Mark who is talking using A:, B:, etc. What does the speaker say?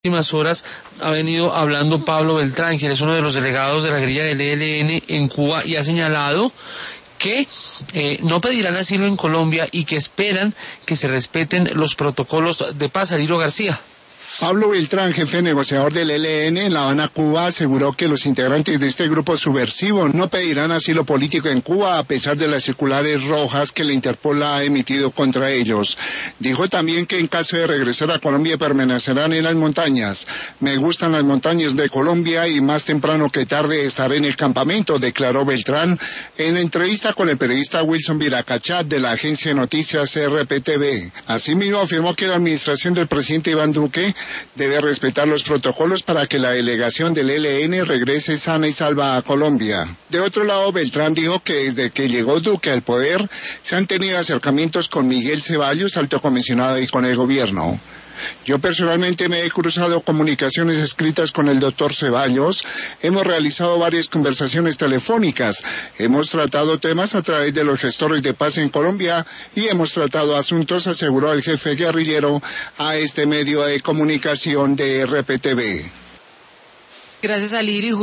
A: últimas horas ha venido hablando Pablo Beltrán, quien es uno de los delegados de la guerrilla del ELN en Cuba, y ha señalado que no pedirán asilo en Colombia y que esperan que se respeten los protocolos de paz. Aliro García.
B: Pablo Beltrán, jefe negociador del ELN en La Habana, Cuba, aseguró que los integrantes de este grupo subversivo no pedirán asilo político en Cuba a pesar de las circulares rojas que la Interpol ha emitido contra ellos. Dijo también que en caso de regresar a Colombia permanecerán en las montañas. Me gustan las montañas de Colombia y más temprano que tarde estaré en el campamento, declaró Beltrán en entrevista con el periodista Wilson Viracachat de la agencia de noticias RPTV. Asimismo afirmó que la administración del presidente Iván Duque debe respetar los protocolos para que la delegación del ELN regrese sana y salva a Colombia. De otro lado, Beltrán dijo que desde que llegó Duque al poder se han tenido acercamientos con Miguel Ceballos, alto comisionado, y con el gobierno. Yo personalmente me he cruzado comunicaciones escritas con el doctor Ceballos, hemos realizado varias conversaciones telefónicas, hemos tratado temas a través de los gestores de paz en Colombia y hemos tratado asuntos, aseguró el jefe guerrillero a este medio de comunicación de RPTV.
C: Gracias, Alirio.